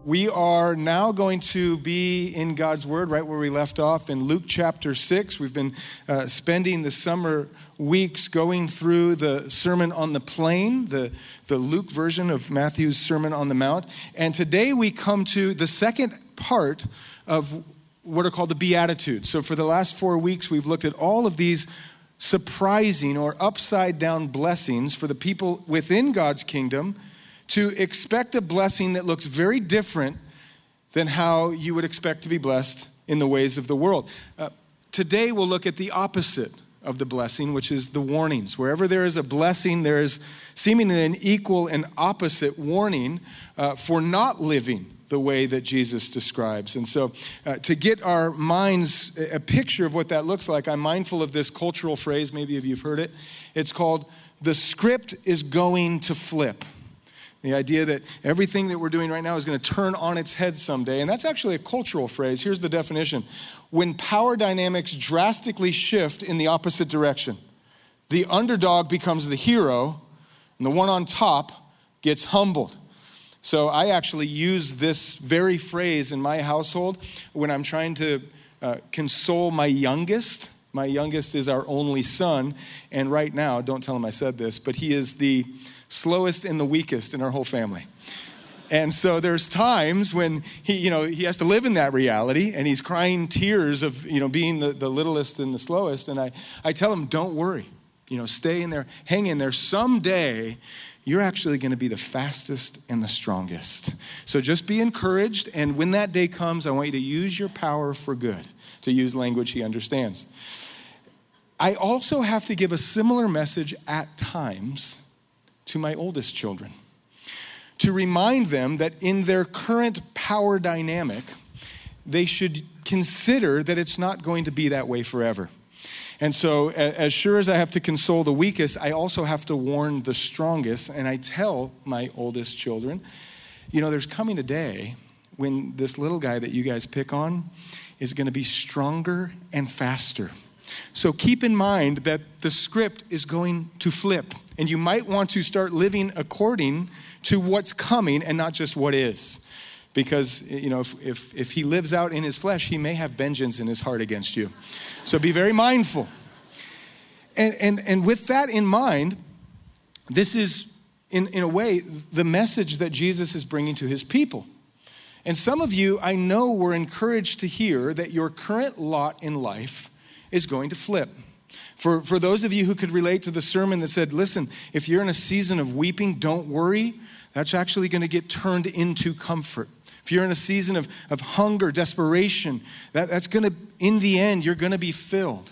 We are now going to be in God's Word right where we left off in Luke chapter 6. We've been spending the summer weeks going through the Sermon on the Plain, the Luke version of Matthew's Sermon on the Mount. And today we come to the second part of what are called the Beatitudes. So for the last 4 weeks, we've looked at all of these surprising or upside down blessings for the people within God's kingdom to expect a blessing that looks very different than how you would expect to be blessed in the ways of the world. Today we'll look at the opposite of the blessing, which is the warnings. Wherever there is a blessing, there is seemingly an equal and opposite warning for not living the way that Jesus describes. And so to get our minds a picture of what that looks like, I'm mindful of this cultural phrase, maybe if you've heard it. It's called, the script is going to flip. The idea that everything that we're doing right now is going to turn on its head someday. And that's actually a cultural phrase. Here's the definition. When power dynamics drastically shift in the opposite direction, the underdog becomes the hero, and the one on top gets humbled. So I actually use this very phrase in my household when I'm trying to console my youngest. My youngest is our only son. And right now, don't tell him I said this, but he is the slowest and the weakest in our whole family. And so there's times when he has to live in that reality, and he's crying tears of, being the littlest and the slowest. And I tell him, don't worry, stay in there, hang in there. Someday you're actually going to be the fastest and the strongest. So just be encouraged. And when that day comes, I want you to use your power for good, to use language he understands. I also have to give a similar message at times to my oldest children, to remind them that in their current power dynamic, they should consider that it's not going to be that way forever. And so as sure as I have to console the weakest, I also have to warn the strongest. And I tell my oldest children, there's coming a day when this little guy that you guys pick on is going to be stronger and faster. So keep in mind that the script is going to flip, and you might want to start living according to what's coming and not just what is. Because, if he lives out in his flesh, he may have vengeance in his heart against you. So be very mindful. And with that in mind, this is, in a way, the message that Jesus is bringing to his people. And some of you, I know, were encouraged to hear that your current lot in life is going to flip. For those of you who could relate to the sermon that said, listen, if you're in a season of weeping, don't worry. That's actually going to get turned into comfort. If you're in a season of hunger, desperation, that's going to, in the end, you're going to be filled.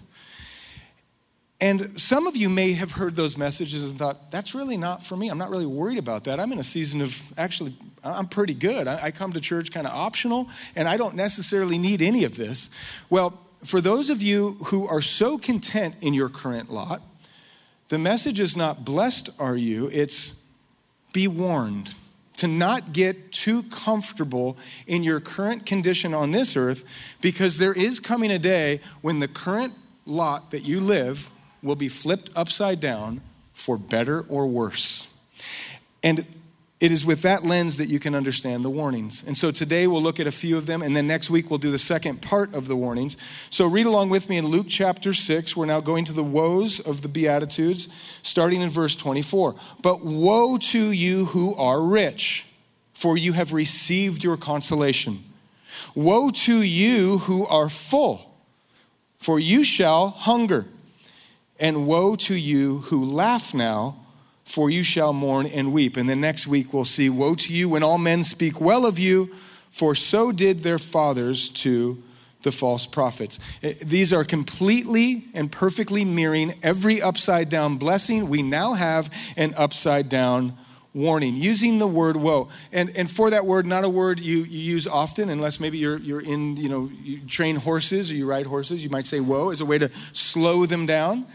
And some of you may have heard those messages and thought, that's really not for me. I'm not really worried about that. I'm in a season of, actually, I'm pretty good. I come to church kind of optional, and I don't necessarily need any of this. Well, for those of you who are so content in your current lot, the message is not blessed are you, it's be warned to not get too comfortable in your current condition on this earth, because there is coming a day when the current lot that you live will be flipped upside down for better or worse. And it is with that lens that you can understand the warnings. And so today we'll look at a few of them, and then next week we'll do the second part of the warnings. So read along with me in Luke chapter 6. We're now going to the woes of the Beatitudes, starting in verse 24. But woe to you who are rich, for you have received your consolation. Woe to you who are full, for you shall hunger. And woe to you who laugh now, for you shall mourn and weep. And then next week we'll see, woe to you when all men speak well of you, for so did their fathers to the false prophets. These are completely and perfectly mirroring every upside down blessing. We now have an upside down warning, using the word woe. And for that word, not a word you use often, unless maybe you're in, you train horses or you ride horses. You might say woe as a way to slow them down.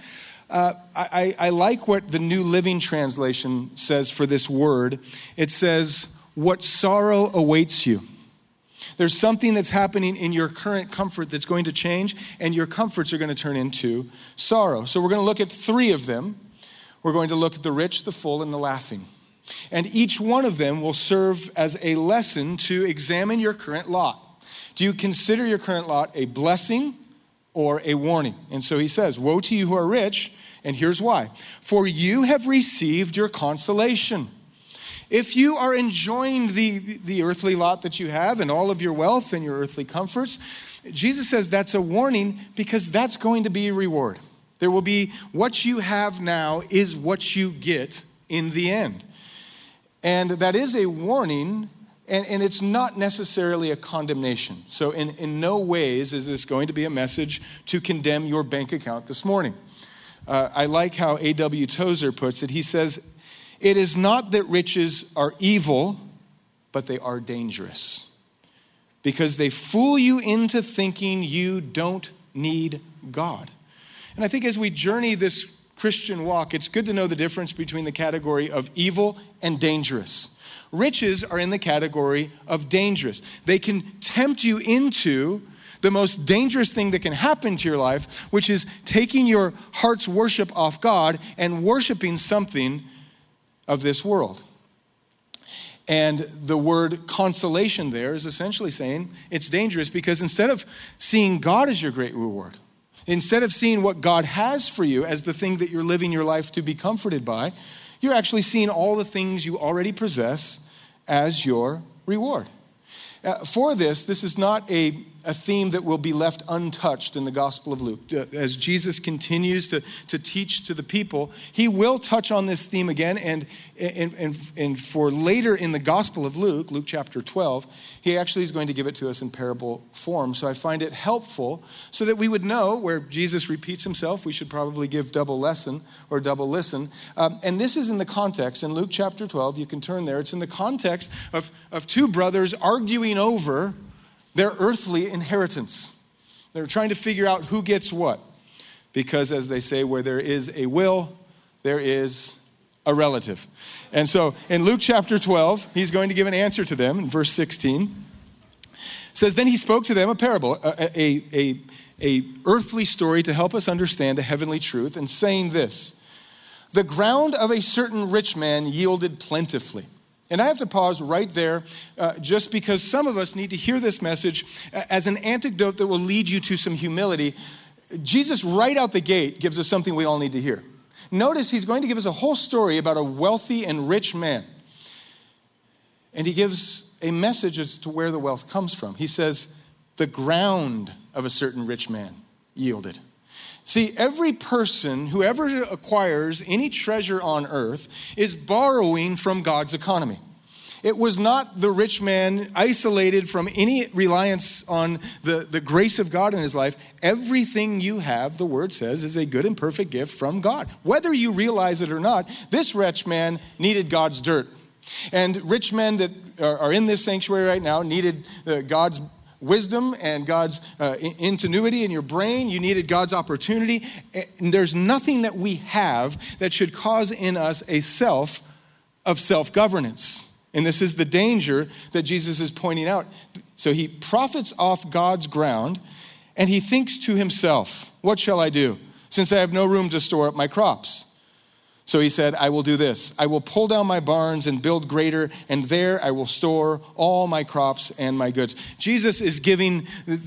I like what the New Living Translation says for this word. It says, what sorrow awaits you. There's something that's happening in your current comfort that's going to change, and your comforts are going to turn into sorrow. So we're going to look at three of them. We're going to look at the rich, the full, and the laughing. And each one of them will serve as a lesson to examine your current lot. Do you consider your current lot a blessing or a warning? And so he says, woe to you who are rich, and here's why. For you have received your consolation. If you are enjoying the earthly lot that you have and all of your wealth and your earthly comforts, Jesus says that's a warning because that's going to be a reward. There will be what you have now is what you get in the end. And that is a warning, and it's not necessarily a condemnation. So in no ways is this going to be a message to condemn your bank account this morning. I like how A.W. Tozer puts it. He says, it is not that riches are evil, but they are dangerous. Because they fool you into thinking you don't need God. And I think as we journey this Christian walk, it's good to know the difference between the category of evil and dangerous. Riches are in the category of dangerous. They can tempt you into the most dangerous thing that can happen to your life, which is taking your heart's worship off God and worshiping something of this world. And the word consolation there is essentially saying it's dangerous because instead of seeing God as your great reward, instead of seeing what God has for you as the thing that you're living your life to be comforted by, you're actually seeing all the things you already possess as your reward. For this is not a theme that will be left untouched in the Gospel of Luke. As Jesus continues to teach to the people, he will touch on this theme again. And for later in the Gospel of Luke, Luke chapter 12, he actually is going to give it to us in parable form. So I find it helpful so that we would know where Jesus repeats himself, we should probably give double lesson or double listen. And this is in the context, in Luke chapter 12, you can turn there, it's in the context of two brothers arguing over their earthly inheritance. They're trying to figure out who gets what. Because as they say, where there is a will, there is a relative. And so in Luke chapter 12, he's going to give an answer to them in verse 16. It says, then he spoke to them a parable, a earthly story to help us understand a heavenly truth, and saying this, the ground of a certain rich man yielded plentifully. And I have to pause right there just because some of us need to hear this message as an antidote that will lead you to some humility. Jesus, right out the gate, gives us something we all need to hear. Notice he's going to give us a whole story about a wealthy and rich man. And he gives a message as to where the wealth comes from. He says, the ground of a certain rich man yielded. See, every person who ever acquires any treasure on earth is borrowing from God's economy. It was not the rich man isolated from any reliance on the grace of God in his life. Everything you have, the word says, is a good and perfect gift from God. Whether you realize it or not, this rich man needed God's dirt. And rich men that are in this sanctuary right now needed God's wisdom and God's ingenuity in your brain. You needed God's opportunity. And there's nothing that we have that should cause in us a self of self-governance. And this is the danger that Jesus is pointing out. So he profits off God's ground and he thinks to himself, what shall I do since I have no room to store up my crops? So he said, I will do this. I will pull down my barns and build greater, and there I will store all my crops and my goods. Jesus is giving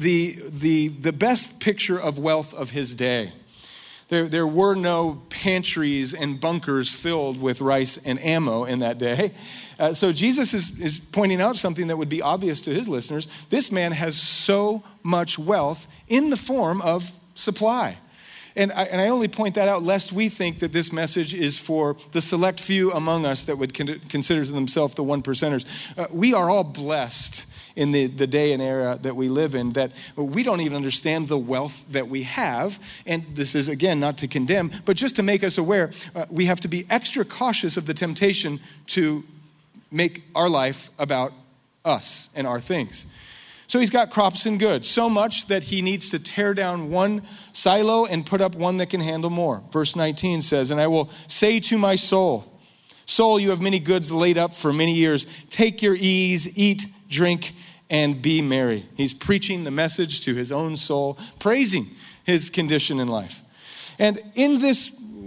the best picture of wealth of his day. There were no pantries and bunkers filled with rice and ammo in that day. So Jesus is pointing out something that would be obvious to his listeners. This man has so much wealth in the form of supply. And I only point that out lest we think that this message is for the select few among us that would consider themselves the one percenters. We are all blessed in the day and era that we live in, that we don't even understand the wealth that we have. And this is, again, not to condemn, but just to make us aware, we have to be extra cautious of the temptation to make our life about us and our things. So he's got crops and goods, so much that he needs to tear down one silo and put up one that can handle more. Verse 19 says, and I will say to my soul, soul, you have many goods laid up for many years. Take your ease, eat, drink, and be merry. He's preaching the message to his own soul, praising his condition in life. And in this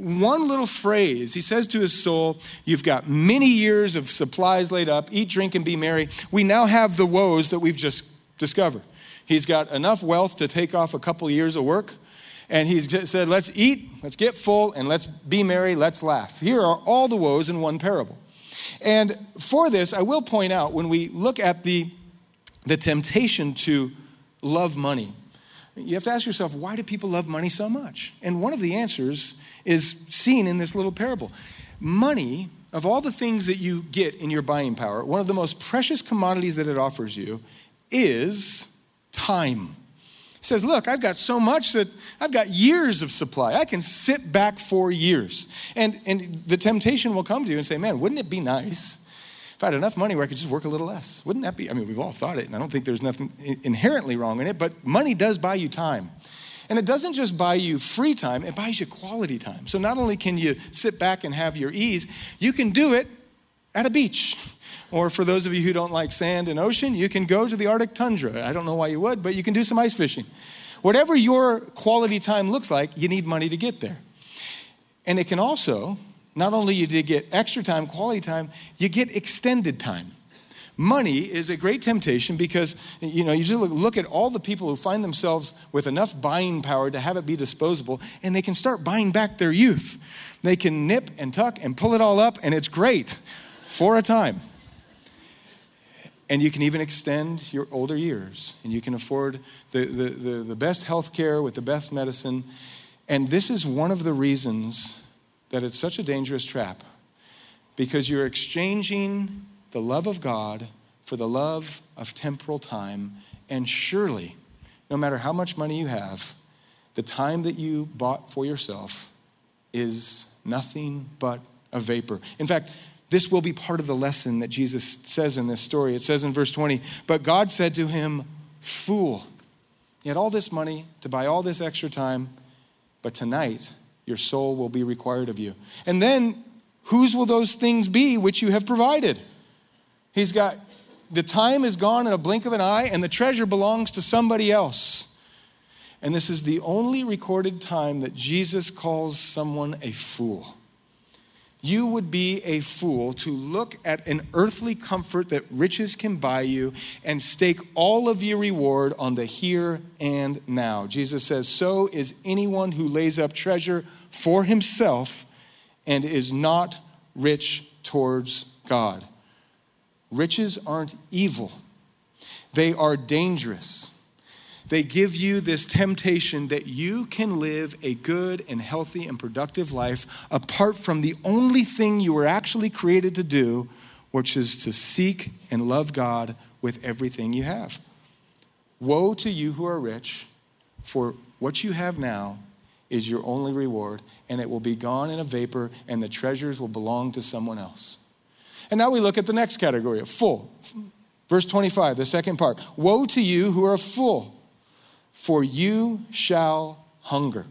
one little phrase. He says to his soul, you've got many years of supplies laid up. Eat, drink, and be merry. We now have the woes that we've just discovered. He's got enough wealth to take off a couple years of work. And he's said, let's eat, let's get full, and let's be merry, let's laugh. Here are all the woes in one parable. And for this, I will point out, when we look at the temptation to love money, you have to ask yourself, why do people love money so much? And one of the answers is seen in this little parable. Money, of all the things that you get in your buying power, one of the most precious commodities that it offers you is time. He says, look, I've got so much that I've got years of supply. I can sit back for years. And the temptation will come to you and say, man, wouldn't it be nice if I had enough money where I could just work a little less? Wouldn't that be? I mean, we've all thought it, and I don't think there's nothing inherently wrong in it, but money does buy you time. And it doesn't just buy you free time, it buys you quality time. So not only can you sit back and have your ease, you can do it at a beach. Or for those of you who don't like sand and ocean, you can go to the Arctic tundra. I don't know why you would, but you can do some ice fishing. Whatever your quality time looks like, you need money to get there. And it can also, not only do you get extra time, quality time, you get extended time. Money is a great temptation because, you just look at all the people who find themselves with enough buying power to have it be disposable, and they can start buying back their youth. They can nip and tuck and pull it all up, and it's great for a time. And you can even extend your older years, and you can afford the best health care with the best medicine. And this is one of the reasons that it's such a dangerous trap, because you're exchanging the love of God for the love of temporal time. And surely, no matter how much money you have, the time that you bought for yourself is nothing but a vapor. In fact, this will be part of the lesson that Jesus says in this story. It says in verse 20, but God said to him, fool, you had all this money to buy all this extra time, but tonight your soul will be required of you. And then whose will those things be which you have provided? He's got, the time is gone in a blink of an eye, and the treasure belongs to somebody else. And this is the only recorded time that Jesus calls someone a fool. You would be a fool to look at an earthly comfort that riches can buy you and stake all of your reward on the here and now. Jesus says, so is anyone who lays up treasure for himself and is not rich towards God. Riches aren't evil. They are dangerous. They give you this temptation that you can live a good and healthy and productive life apart from the only thing you were actually created to do, which is to seek and love God with everything you have. Woe to you who are rich, for what you have now is your only reward, and it will be gone in a vapor, and the treasures will belong to someone else. And now we look at the next category of full. Verse 25, the second part. Woe to you who are full, for you shall hunger.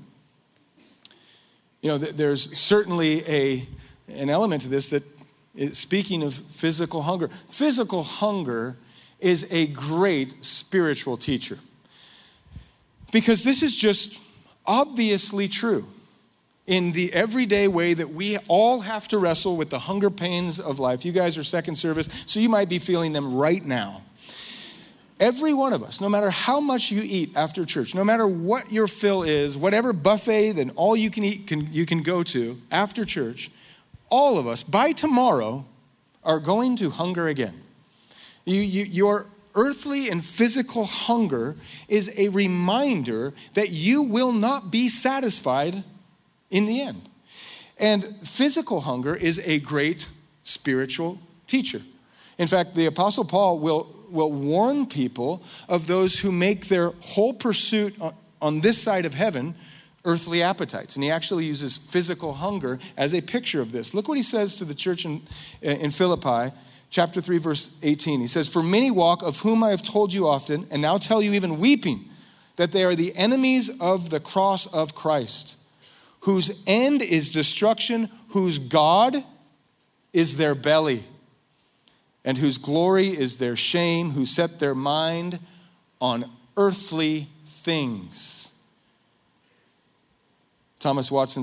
There's certainly an element to this that is speaking of physical hunger. Physical hunger is a great spiritual teacher, because this is just obviously true in the everyday way that we all have to wrestle with the hunger pains of life. You guys are second service, so you might be feeling them right now. Every one of us, no matter how much you eat after church, no matter what your fill is, whatever buffet then all you can eat you can go to after church, all of us by tomorrow are going to hunger again. Your earthly and physical hunger is a reminder that you will not be satisfied in the end. And physical hunger is a great spiritual teacher. In fact, the Apostle Paul will warn people of those who make their whole pursuit on this side of heaven earthly appetites. And he actually uses physical hunger as a picture of this. Look what he says to the church in Philippi, chapter 3, verse 18. He says, for many walk, of whom I have told you often, and now tell you even weeping, that they are the enemies of the cross of Christ, whose end is destruction, whose God is their belly, and whose glory is their shame, who set their mind on earthly things. Thomas Watson said,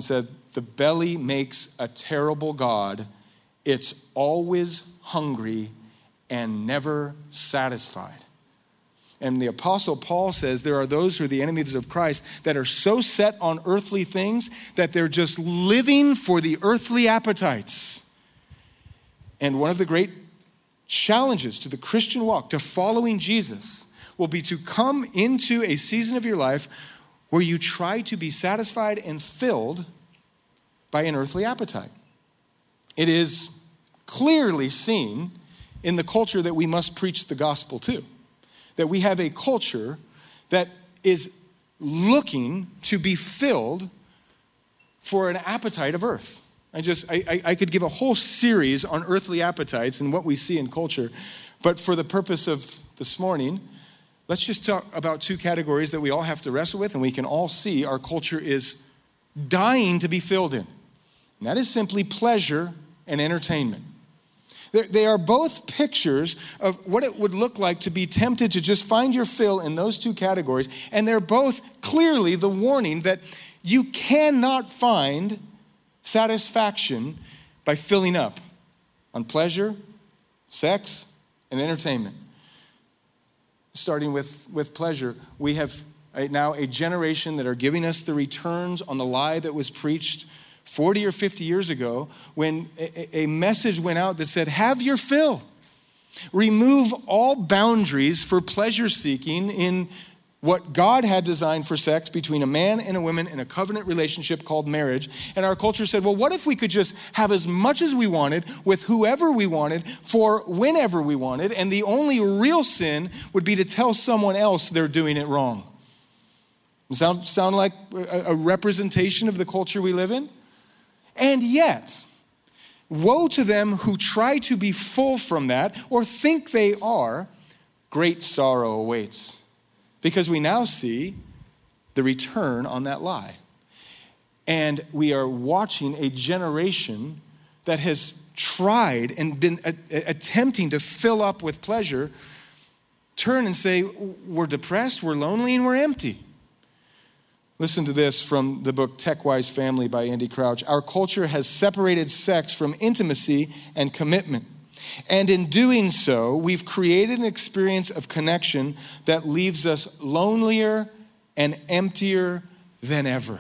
the belly makes a terrible god. It's always hungry and never satisfied. And the Apostle Paul says there are those who are the enemies of Christ that are so set on earthly things that they're just living for the earthly appetites. And one of the great challenges to the Christian walk, to following Jesus, will be to come into a season of your life where you try to be satisfied and filled by an earthly appetite. It is clearly seen in the culture that we must preach the gospel to. That we have a culture that is looking to be filled for an appetite of earth. I could give a whole series on earthly appetites and what we see in culture, but for the purpose of this morning, let's just talk about two categories that we all have to wrestle with and we can all see our culture is dying to be filled in. And that is simply pleasure and entertainment. They are both pictures of what it would look like to be tempted to just find your fill in those two categories. And they're both clearly the warning that you cannot find satisfaction by filling up on pleasure, sex, and entertainment. Starting with pleasure, we have now a generation that are giving us the returns on the lie that was preached 40 or 50 years ago when a message went out that said, have your fill. Remove all boundaries for pleasure seeking in what God had designed for sex between a man and a woman in a covenant relationship called marriage. And our culture said, well, what if we could just have as much as we wanted with whoever we wanted for whenever we wanted, and the only real sin would be to tell someone else they're doing it wrong. Sound like a representation of the culture we live in? And yet, woe to them who try to be full from that or think they are. Great sorrow awaits. Because we now see the return on that lie. And we are watching a generation that has tried and been attempting to fill up with pleasure turn and say, we're depressed, we're lonely, and we're empty. Listen to this from the book Tech-Wise Family by Andy Crouch. Our culture has separated sex from intimacy and commitment. And in doing so, we've created an experience of connection that leaves us lonelier and emptier than ever.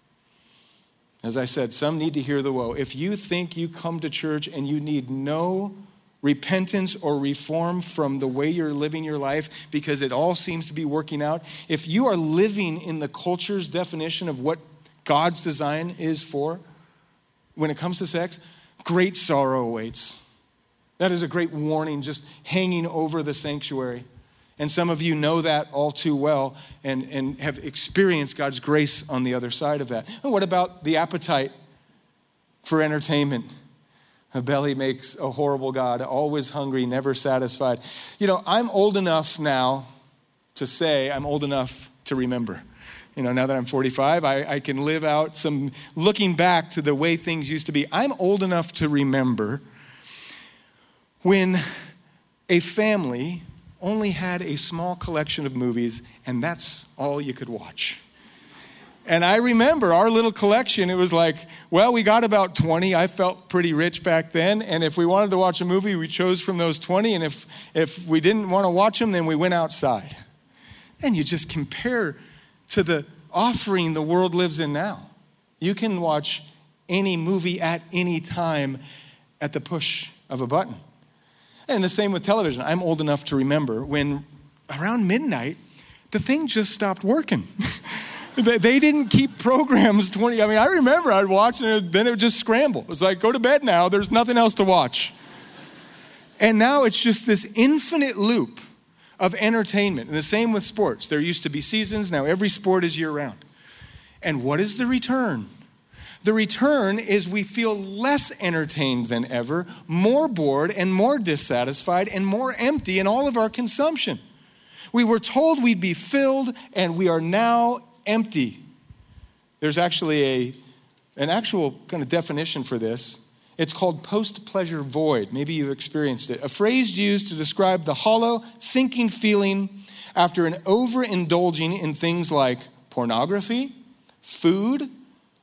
As I said, some need to hear the woe. If you think you come to church and you need no repentance or reform from the way you're living your life because it all seems to be working out, if you are living in the culture's definition of what God's design is for when it comes to sex, great sorrow awaits. That is a great warning just hanging over the sanctuary. And some of you know that all too well and have experienced God's grace on the other side of that. And what about the appetite for entertainment? A belly makes a horrible god, always hungry, never satisfied. You know, I'm old enough now to say I'm old enough to remember. You know, now that I'm 45, I can live out some looking back to the way things used to be. I'm old enough to remember when a family only had a small collection of movies and that's all you could watch. And I remember our little collection, it was like, well, we got about 20. I felt pretty rich back then. And if we wanted to watch a movie, we chose from those 20. And if we didn't want to watch them, then we went outside. And you just compare to the offering the world lives in now. You can watch any movie at any time at the push of a button. And the same with television. I'm old enough to remember when around midnight, the thing just stopped working. They didn't keep programs 20. I mean, I remember I'd watch and then it would just scramble. It was like, go to bed now. There's nothing else to watch. And now it's just this infinite loop of entertainment. And the same with sports. There used to be seasons. Now every sport is year-round. And what is the return? The return is we feel less entertained than ever, more bored and more dissatisfied and more empty in all of our consumption. We were told we'd be filled and we are now empty. There's actually an actual kind of definition for this. It's called post-pleasure void. Maybe you've experienced it. A phrase used to describe the hollow, sinking feeling after an overindulging in things like pornography, food,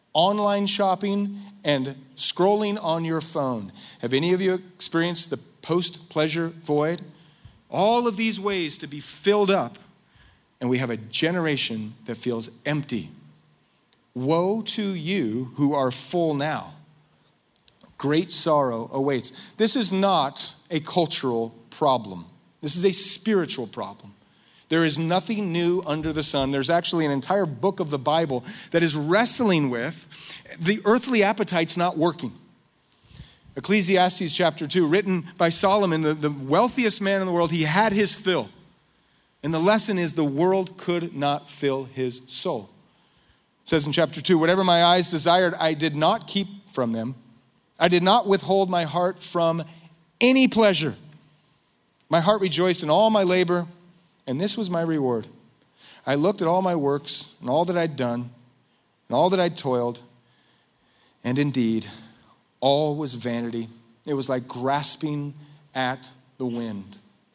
online shopping, and scrolling on your phone. Have any of you experienced the post-pleasure void? All of these ways to be filled up, and we have a generation that feels empty. Woe to you who are full now. Great sorrow awaits. This is not a cultural problem. This is a spiritual problem. There is nothing new under the sun. There's actually an entire book of the Bible that is wrestling with the earthly appetites not working. Ecclesiastes chapter 2, written by Solomon, the wealthiest man in the world, he had his fill. And the lesson is the world could not fill his soul. It says in chapter 2, whatever my eyes desired, I did not keep from them. I did not withhold my heart from any pleasure. My heart rejoiced in all my labor, and this was my reward. I looked at all my works and all that I'd done and all that I'd toiled, and indeed, all was vanity. It was like grasping at the wind.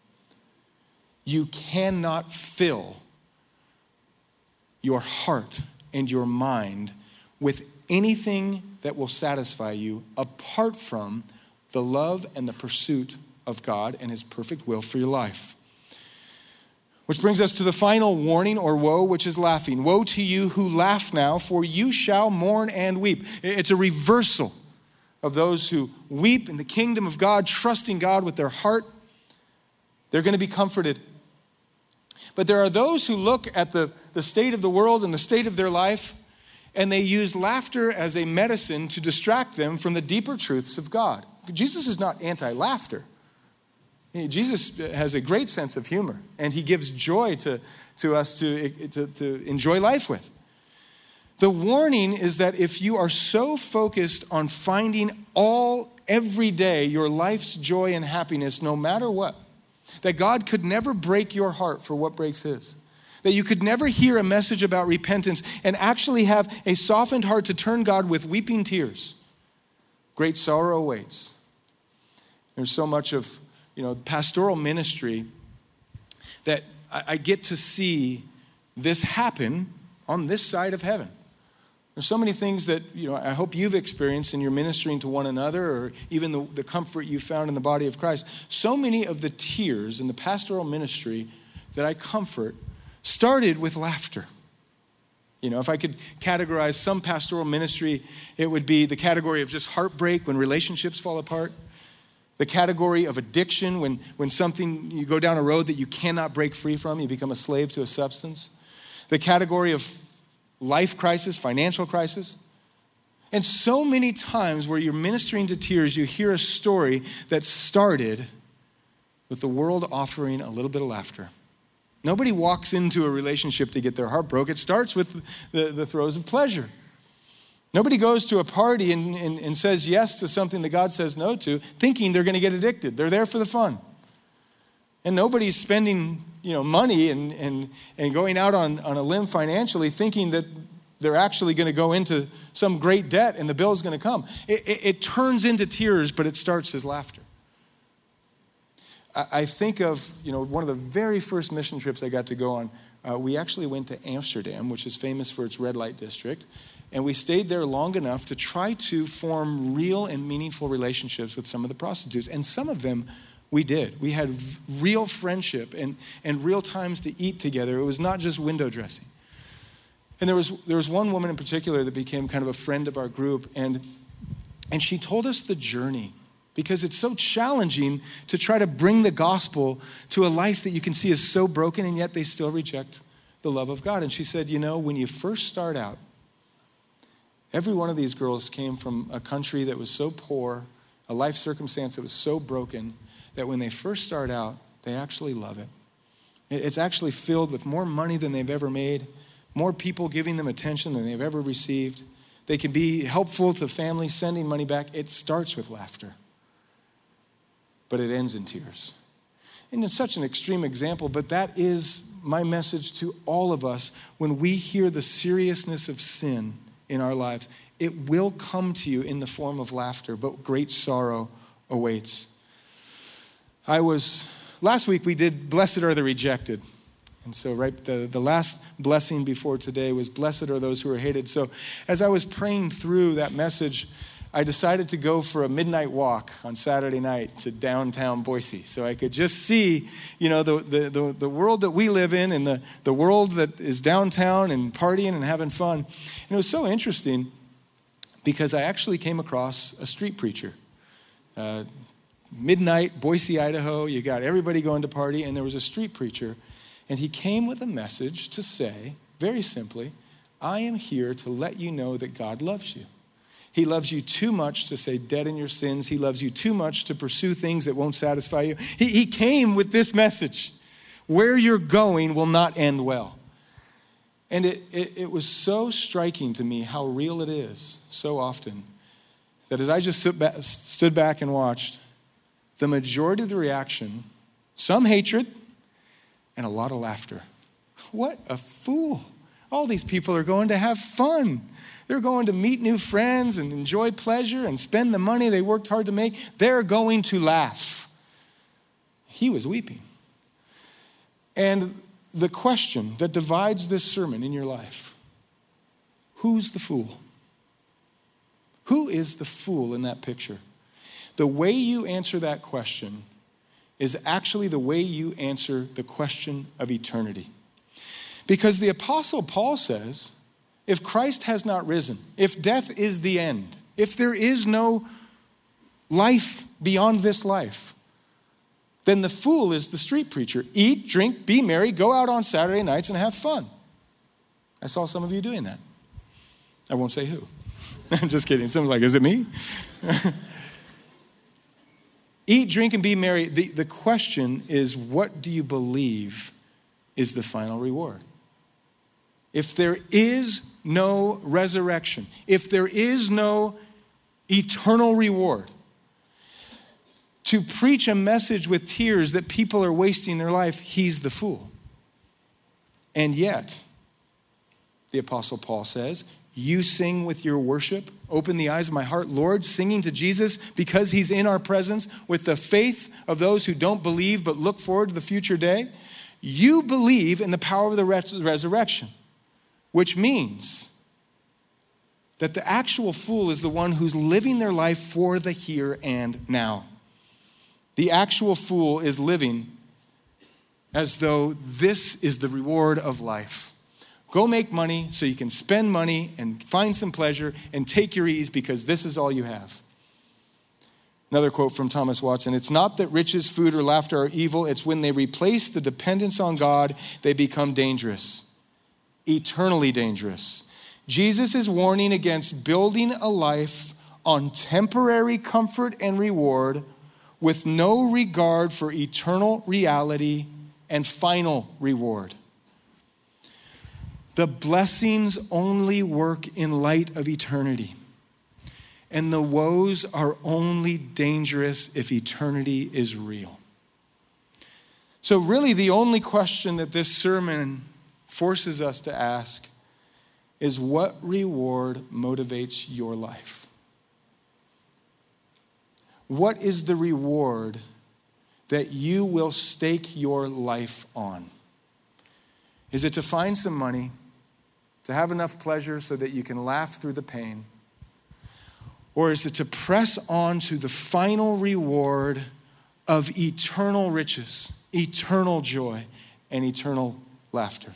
You cannot fill your heart and your mind with anything that will satisfy you apart from the love and the pursuit of God and his perfect will for your life. Which brings us to the final warning or woe, which is laughing. Woe to you who laugh now, for you shall mourn and weep. It's a reversal of those who weep in the kingdom of God, trusting God with their heart. They're going to be comforted. But there are those who look at the state of the world and the state of their life, and they use laughter as a medicine to distract them from the deeper truths of God. Jesus is not anti-laughter. Jesus has a great sense of humor, and he gives joy to us to enjoy life with. The warning is that if you are so focused on finding every day your life's joy and happiness, no matter what, that God could never break your heart for what breaks his. That you could never hear a message about repentance and actually have a softened heart to turn God with weeping tears. Great sorrow awaits. There's so much of pastoral ministry that I get to see this happen on this side of heaven. There's so many things that, I hope you've experienced in your ministering to one another, or even the comfort you found in the body of Christ. So many of the tears in the pastoral ministry that I comfort started with laughter. If I could categorize some pastoral ministry, it would be the category of just heartbreak when relationships fall apart. The category of addiction, when something, you go down a road that you cannot break free from, you become a slave to a substance. The category of life crisis, financial crisis. And so many times where you're ministering to tears, you hear a story that started with the world offering a little bit of laughter. Nobody walks into a relationship to get their heart broke. It starts with the throes of pleasure. Nobody goes to a party and says yes to something that God says no to, thinking they're going to get addicted. They're there for the fun. And nobody's spending, money and going out on a limb financially thinking that they're actually going to go into some great debt and the bill's going to come. It turns into tears, but it starts as laughter. I think of, one of the very first mission trips I got to go on. We actually went to Amsterdam, which is famous for its red light district. And we stayed there long enough to try to form real and meaningful relationships with some of the prostitutes. And some of them we did. We had real friendship and real times to eat together. It was not just window dressing. And there was one woman in particular that became kind of a friend of our group. And she told us the journey, because it's so challenging to try to bring the gospel to a life that you can see is so broken, and yet they still reject the love of God. And she said, when you first start out, every one of these girls came from a country that was so poor, a life circumstance that was so broken, that when they first start out, they actually love it. It's actually filled with more money than they've ever made, more people giving them attention than they've ever received. They can be helpful to families, sending money back. It starts with laughter, but it ends in tears. And it's such an extreme example, but that is my message to all of us when we hear the seriousness of sin in our lives. It will come to you in the form of laughter, but great sorrow awaits. Last week we did Blessed Are the Rejected. And so the last blessing before today was blessed are those who are hated. So as I was praying through that message, I decided to go for a midnight walk on Saturday night to downtown Boise so I could just see, the world that we live in and the world that is downtown and partying and having fun. And it was so interesting because I actually came across a street preacher. Midnight, Boise, Idaho, you got everybody going to party, and there was a street preacher, and he came with a message to say, very simply, I am here to let you know that God loves you. He loves you too much to say dead in your sins. He loves you too much to pursue things that won't satisfy you. He came with this message. Where you're going will not end well. And it was so striking to me how real it is so often that as I just stood back and watched, the majority of the reaction, some hatred and a lot of laughter. What a fool. All these people are going to have fun. They're going to meet new friends and enjoy pleasure and spend the money they worked hard to make. They're going to laugh. He was weeping. And the question that divides this sermon in your life, who's the fool? Who is the fool in that picture? The way you answer that question is actually the way you answer the question of eternity. Because the Apostle Paul says, if Christ has not risen, if death is the end, if there is no life beyond this life, then the fool is the street preacher. Eat, drink, be merry, go out on Saturday nights and have fun. I saw some of you doing that. I won't say who. I'm just kidding. Someone's like, is it me? Eat, drink, and be merry. The question is, what do you believe is the final reward? If there is no resurrection, if there is no eternal reward, to preach a message with tears that people are wasting their life, he's the fool. And yet, the Apostle Paul says, you sing with your worship, open the eyes of my heart, Lord, singing to Jesus because he's in our presence with the faith of those who don't believe but look forward to the future day. You believe in the power of the resurrection, which means that the actual fool is the one who's living their life for the here and now. The actual fool is living as though this is the reward of life. Go make money so you can spend money and find some pleasure and take your ease because this is all you have. Another quote from Thomas Watson, it's not that riches, food, or laughter are evil. It's when they replace the dependence on God, they become dangerous, eternally dangerous. Jesus is warning against building a life on temporary comfort and reward with no regard for eternal reality and final reward. The blessings only work in light of eternity. And the woes are only dangerous if eternity is real. So really the only question that this sermon forces us to ask is what reward motivates your life? What is the reward that you will stake your life on? Is it to find some money, to have enough pleasure so that you can laugh through the pain? Or is it to press on to the final reward of eternal riches, eternal joy, and eternal laughter?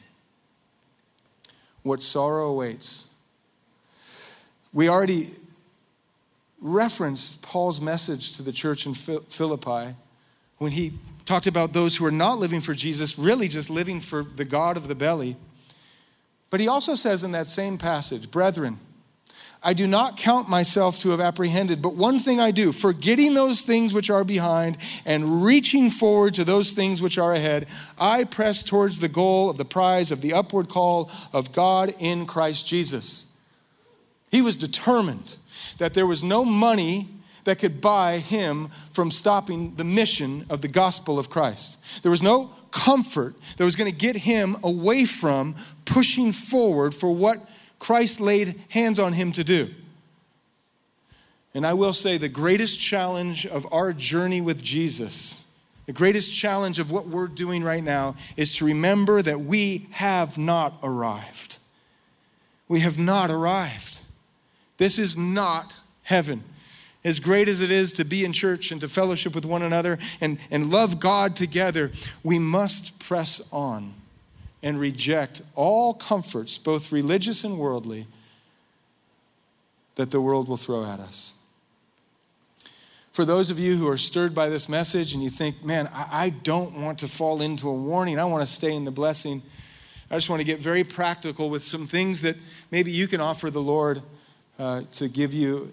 What sorrow awaits. We already referenced Paul's message to the church in Philippi when he talked about those who are not living for Jesus, really just living for the God of the belly. But he also says in that same passage, brethren, I do not count myself to have apprehended, but one thing I do, forgetting those things which are behind and reaching forward to those things which are ahead, I press towards the goal of the prize of the upward call of God in Christ Jesus. He was determined that there was no money that could buy him from stopping the mission of the gospel of Christ. There was no comfort that was going to get him away from pushing forward for what Christ laid hands on him to do. And I will say the greatest challenge of our journey with Jesus The greatest challenge of what we're doing right now is to remember that we have not arrived. We have not arrived. This is not heaven. As great as it is to be in church and to fellowship with one another and love God together, we must press on and reject all comforts, both religious and worldly, that the world will throw at us. For those of you who are stirred by this message and you think, man, I don't want to fall into a warning, I want to stay in the blessing, I just want to get very practical with some things that maybe you can offer the Lord to give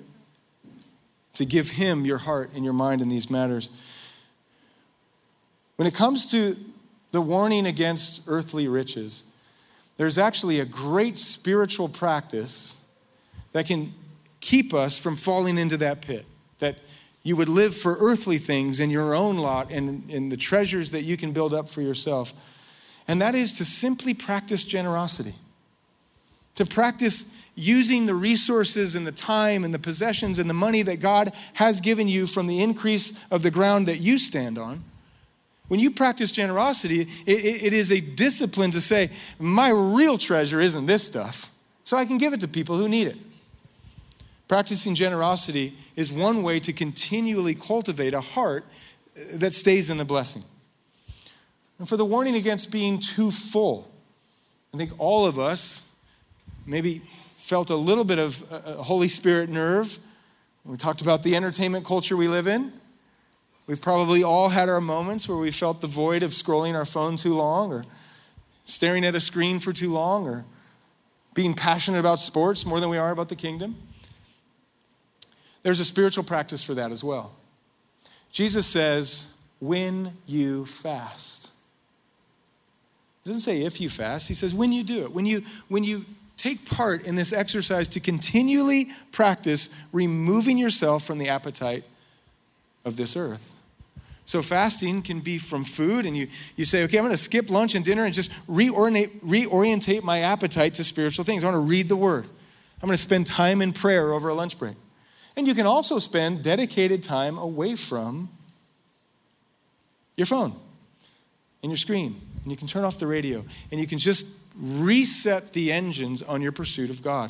him your heart and your mind in these matters. When it comes to the warning against earthly riches, there's actually a great spiritual practice that can keep us from falling into that pit, that you would live for earthly things in your own lot and in the treasures that you can build up for yourself. And that is to simply practice generosity, to practice using the resources and the time and the possessions and the money that God has given you from the increase of the ground that you stand on. When you practice generosity, it is a discipline to say, my real treasure isn't this stuff, so I can give it to people who need it. Practicing generosity is one way to continually cultivate a heart that stays in the blessing. And for the warning against being too full, I think all of us maybe felt a little bit of a Holy Spirit nerve. We talked about the entertainment culture we live in. We've probably all had our moments where we felt the void of scrolling our phone too long or staring at a screen for too long or being passionate about sports more than we are about the kingdom. There's a spiritual practice for that as well. Jesus says, when you fast. He doesn't say if you fast. He says when you do it. When you take part in this exercise to continually practice removing yourself from the appetite of this earth. So fasting can be from food, and you say, okay, I'm going to skip lunch and dinner and just reorientate my appetite to spiritual things. I want to read the Word. I'm going to spend time in prayer over a lunch break. And you can also spend dedicated time away from your phone and your screen. And you can turn off the radio. And you can just reset the engines on your pursuit of God.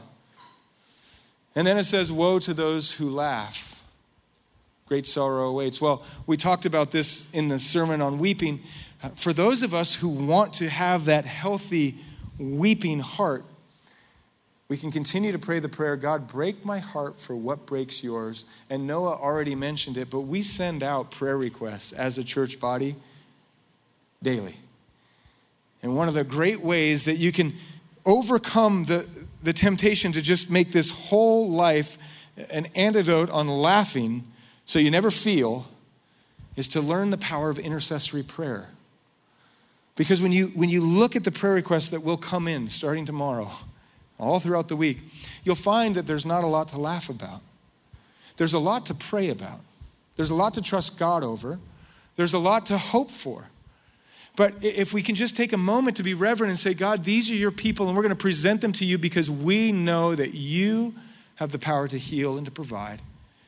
And then it says, woe to those who laugh. Great sorrow awaits. Well, we talked about this in the sermon on weeping. For those of us who want to have that healthy weeping heart, we can continue to pray the prayer, God, break my heart for what breaks yours. And Noah already mentioned it, but we send out prayer requests as a church body daily. And one of the great ways that you can overcome the temptation to just make this whole life an antidote on laughing so you never feel is to learn the power of intercessory prayer. Because when you look at the prayer requests that will come in starting tomorrow, all throughout the week, you'll find that there's not a lot to laugh about. There's a lot to pray about. There's a lot to trust God over. There's a lot to hope for. But if we can just take a moment to be reverent and say, God, these are your people, and we're going to present them to you because we know that you have the power to heal and to provide.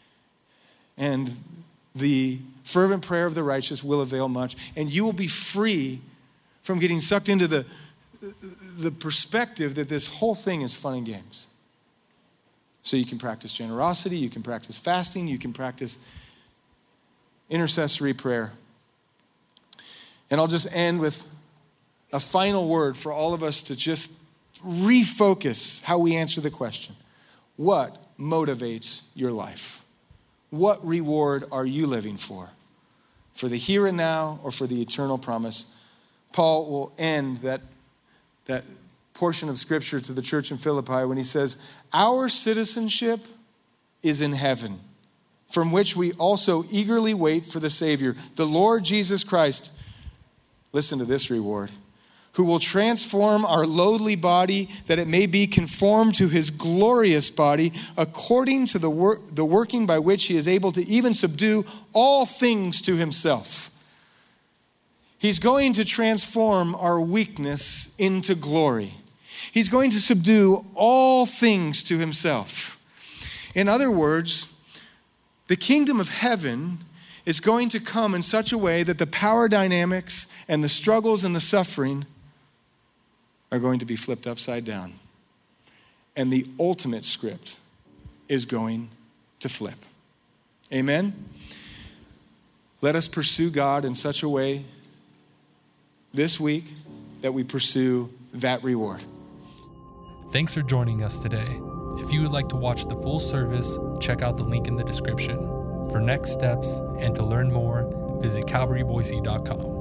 And the fervent prayer of the righteous will avail much. And you will be free from getting sucked into the perspective that this whole thing is fun and games. So you can practice generosity, you can practice fasting, you can practice intercessory prayer. And I'll just end with a final word for all of us to just refocus how we answer the question. What motivates your life? What reward are you living for? For the here and now or for the eternal promise? Paul will end that portion of scripture to the church in Philippi when he says, our citizenship is in heaven, from which we also eagerly wait for the Savior, the Lord Jesus Christ. Listen to this reward. Who will transform our lowly body that it may be conformed to his glorious body according to the working by which he is able to even subdue all things to himself. He's going to transform our weakness into glory. He's going to subdue all things to himself. In other words, the kingdom of heaven is going to come in such a way that the power dynamics and the struggles and the suffering are going to be flipped upside down. And the ultimate script is going to flip. Amen? Let us pursue God in such a way this week that we pursue that reward. Thanks for joining us today. If you would like to watch the full service, check out the link in the description. For next steps and to learn more, visit calvaryboise.com.